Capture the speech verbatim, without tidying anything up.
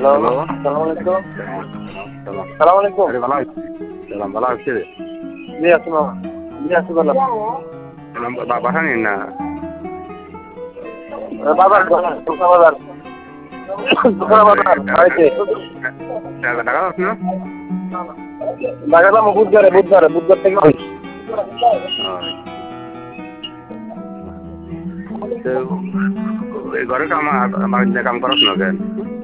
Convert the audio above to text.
Hello, hello. আসসালামু আলাইকুম। সালাম। সালাম আলাইকুম। আরে ভালো আছি। সালাম ভালো আছি রে। জি আছি মামা। জি আছি বলো। সালাম বা বাসা নিন না। বাজার বাজার দুঃখা বাজার দুঃখা বাজার বাড়িতে টাকা টাকা আছে না? ঢাকা যাবো বুধবারে বুধবারে বুধবার থেকে ওই তো এই ঘরে কাম বাড়িতে কাম করাস না কেন?